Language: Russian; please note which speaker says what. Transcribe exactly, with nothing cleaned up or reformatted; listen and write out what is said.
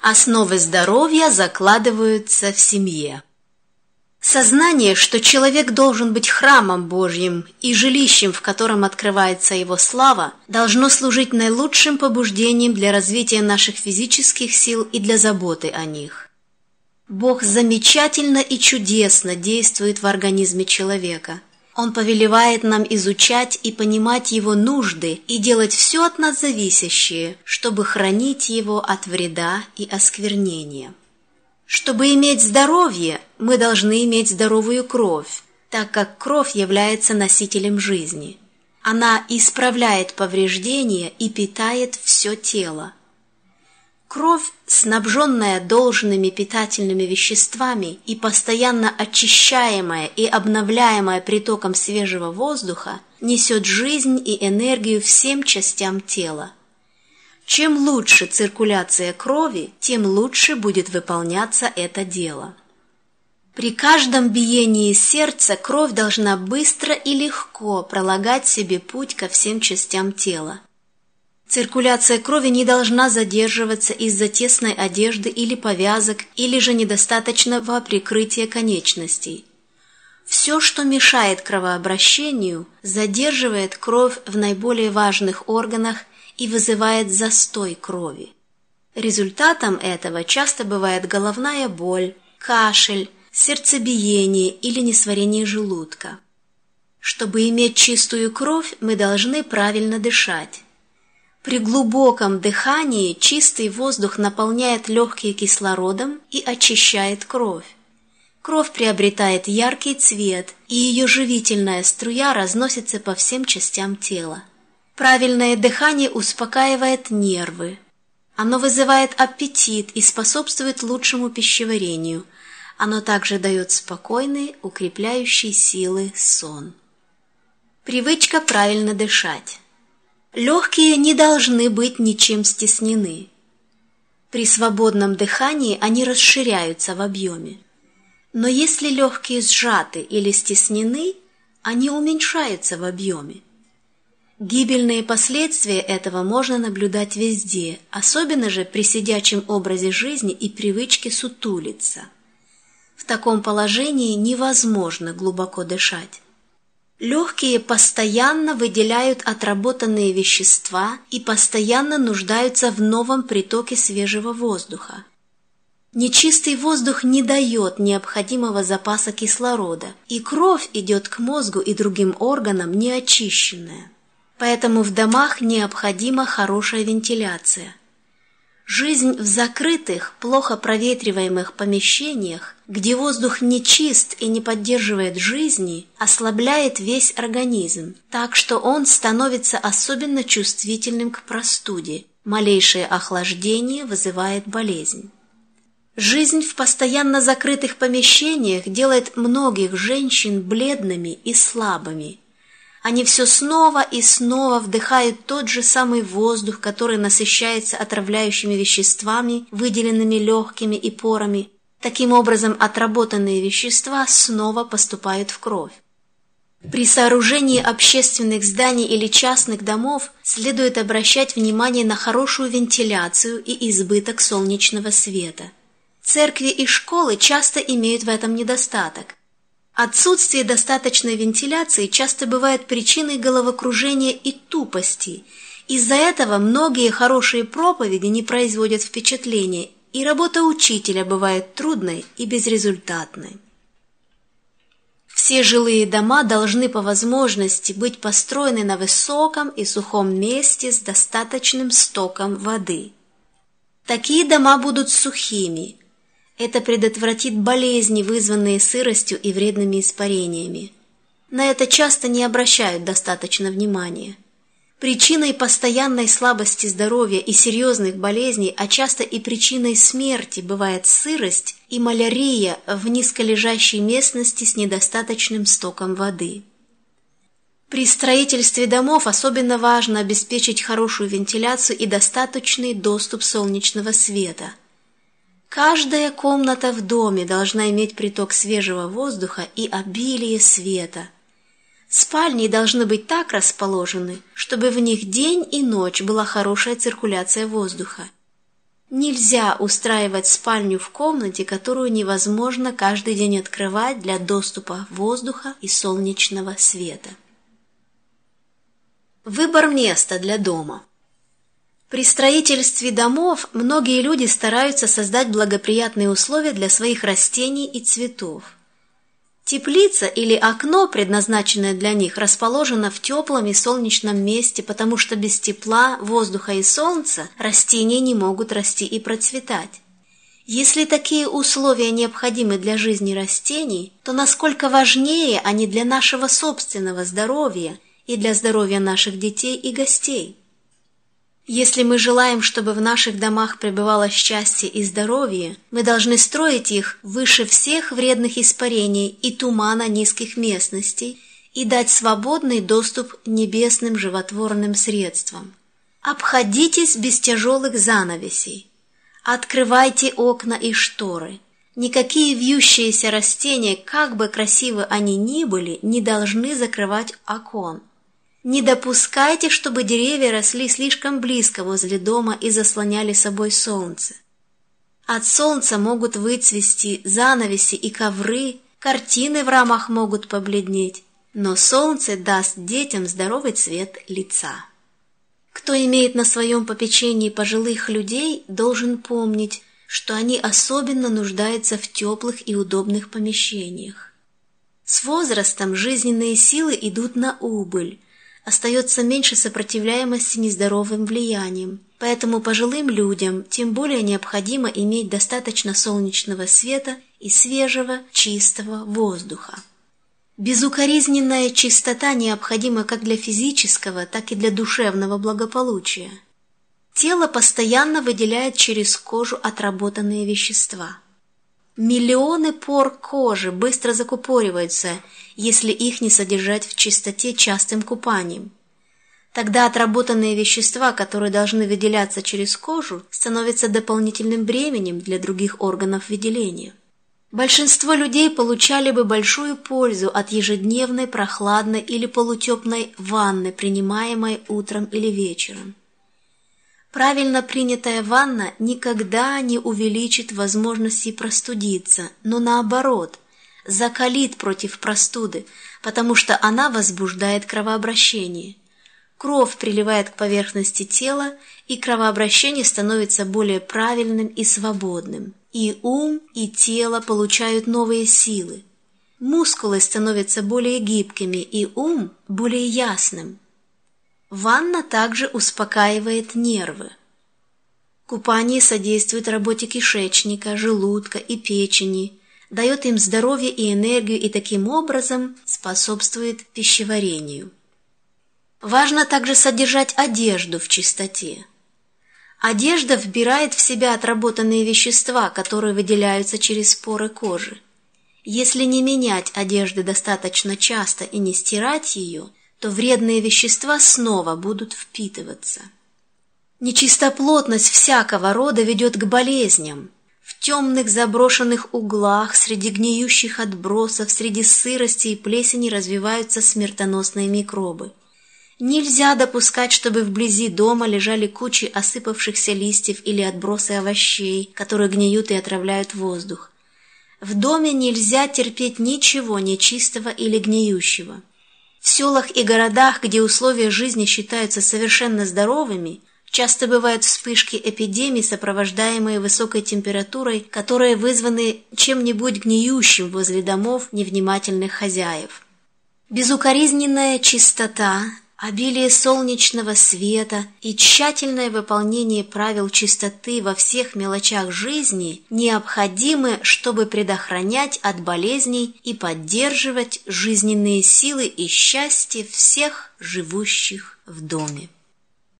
Speaker 1: Основы здоровья закладываются в семье. Сознание, что человек должен быть храмом Божьим и жилищем, в котором открывается Его слава, должно служить наилучшим побуждением для развития наших физических сил и для заботы о них. Бог замечательно и чудесно действует в организме человека. Он повелевает нам изучать и понимать его нужды и делать все от нас зависящее, чтобы хранить его от вреда и осквернения. Чтобы иметь здоровье, мы должны иметь здоровую кровь, так как кровь является носителем жизни. Она исправляет повреждения и питает все тело. Кровь, снабженная должными питательными веществами и постоянно очищаемая и обновляемая притоком свежего воздуха, несет жизнь и энергию всем частям тела. Чем лучше циркуляция крови, тем лучше будет выполняться это дело. При каждом биении сердца кровь должна быстро и легко пролагать себе путь ко всем частям тела. Циркуляция крови не должна задерживаться из-за тесной одежды или повязок, или же недостаточного прикрытия конечностей. Все, что мешает кровообращению, задерживает кровь в наиболее важных органах и вызывает застой крови. Результатом этого часто бывает головная боль, кашель, сердцебиение или несварение желудка. Чтобы иметь чистую кровь, мы должны правильно дышать. При глубоком дыхании чистый воздух наполняет легкие кислородом и очищает кровь. Кровь приобретает яркий цвет, и ее живительная струя разносится по всем частям тела. Правильное дыхание успокаивает нервы. Оно вызывает аппетит и способствует лучшему пищеварению. Оно также дает спокойный, укрепляющий силы сон. Привычка правильно дышать. Легкие не должны быть ничем стеснены. При свободном дыхании они расширяются в объеме. Но если легкие сжаты или стеснены, они уменьшаются в объеме. Гибельные последствия этого можно наблюдать везде, особенно же при сидячем образе жизни и привычке сутулиться. В таком положении невозможно глубоко дышать. Легкие постоянно выделяют отработанные вещества и постоянно нуждаются в новом притоке свежего воздуха. Нечистый воздух не дает необходимого запаса кислорода, и кровь идет к мозгу и другим органам неочищенная. Поэтому в домах необходима хорошая вентиляция. Жизнь в закрытых, плохо проветриваемых помещениях, где воздух не чист и не поддерживает жизни, ослабляет весь организм, так что он становится особенно чувствительным к простуде. Малейшее охлаждение вызывает болезнь. Жизнь в постоянно закрытых помещениях делает многих женщин бледными и слабыми. Они все снова и снова вдыхают тот же самый воздух, который насыщается отравляющими веществами, выделенными легкими и порами. Таким образом, отработанные вещества снова поступают в кровь. При сооружении общественных зданий или частных домов следует обращать внимание на хорошую вентиляцию и избыток солнечного света. Церкви и школы часто имеют в этом недостаток. Отсутствие достаточной вентиляции часто бывает причиной головокружения и тупости. Из-за этого многие хорошие проповеди не производят впечатления, и работа учителя бывает трудной и безрезультатной. Все жилые дома должны по возможности быть построены на высоком и сухом месте с достаточным стоком воды. Такие дома будут сухими. Это предотвратит болезни, вызванные сыростью и вредными испарениями. На это часто не обращают достаточно внимания. Причиной постоянной слабости здоровья и серьезных болезней, а часто и причиной смерти бывает сырость и малярия в низколежащей местности с недостаточным стоком воды. При строительстве домов особенно важно обеспечить хорошую вентиляцию и достаточный доступ солнечного света. Каждая комната в доме должна иметь приток свежего воздуха и обилие света. Спальни должны быть так расположены, чтобы в них день и ночь была хорошая циркуляция воздуха. Нельзя устраивать спальню в комнате, которую невозможно каждый день открывать для доступа воздуха и солнечного света. Выбор места для дома. При строительстве домов многие люди стараются создать благоприятные условия для своих растений и цветов. Теплица или окно, предназначенное для них, расположено в теплом и солнечном месте, потому что без тепла, воздуха и солнца растения не могут расти и процветать. Если такие условия необходимы для жизни растений, то насколько важнее они для нашего собственного здоровья и для здоровья наших детей и гостей. Если мы желаем, чтобы в наших домах пребывало счастье и здоровье, мы должны строить их выше всех вредных испарений и тумана низких местностей и дать свободный доступ небесным животворным средствам. Обходитесь без тяжелых занавесей. Открывайте окна и шторы. Никакие вьющиеся растения, как бы красивы они ни были, не должны закрывать окон. Не допускайте, чтобы деревья росли слишком близко возле дома и заслоняли собой солнце. От солнца могут выцвести занавеси и ковры, картины в рамах могут побледнеть, но солнце даст детям здоровый цвет лица. Кто имеет на своем попечении пожилых людей, должен помнить, что они особенно нуждаются в теплых и удобных помещениях. С возрастом жизненные силы идут на убыль, остается меньше сопротивляемости нездоровым влияниям, поэтому пожилым людям тем более необходимо иметь достаточно солнечного света и свежего, чистого воздуха. Безукоризненная чистота необходима как для физического, так и для душевного благополучия. Тело постоянно выделяет через кожу отработанные вещества. Миллионы пор кожи быстро закупориваются, если их не содержать в чистоте частым купанием. Тогда отработанные вещества, которые должны выделяться через кожу, становятся дополнительным бременем для других органов выделения. Большинство людей получали бы большую пользу от ежедневной прохладной или полутеплой ванны, принимаемой утром или вечером. Правильно принятая ванна никогда не увеличит возможности простудиться, но наоборот, закалит против простуды, потому что она возбуждает кровообращение. Кровь приливает к поверхности тела, и кровообращение становится более правильным и свободным. И ум, и тело получают новые силы. Мускулы становятся более гибкими, и ум более ясным. Ванна также успокаивает нервы. Купание содействует работе кишечника, желудка и печени, дает им здоровье и энергию и таким образом способствует пищеварению. Важно также содержать одежду в чистоте. Одежда вбирает в себя отработанные вещества, которые выделяются через поры кожи. Если не менять одежды достаточно часто и не стирать ее, то вредные вещества снова будут впитываться. Нечистоплотность всякого рода ведет к болезням. В темных заброшенных углах, среди гниющих отбросов, среди сырости и плесени развиваются смертоносные микробы. Нельзя допускать, чтобы вблизи дома лежали кучи осыпавшихся листьев или отбросы овощей, которые гниют и отравляют воздух. В доме нельзя терпеть ничего нечистого или гниющего. В селах и городах, где условия жизни считаются совершенно здоровыми, часто бывают вспышки эпидемий, сопровождаемые высокой температурой, которые вызваны чем-нибудь гниющим возле домов невнимательных хозяев. Безукоризненная чистота, обилие солнечного света и тщательное выполнение правил чистоты во всех мелочах жизни необходимы, чтобы предохранять от болезней и поддерживать жизненные силы и счастье всех живущих в доме.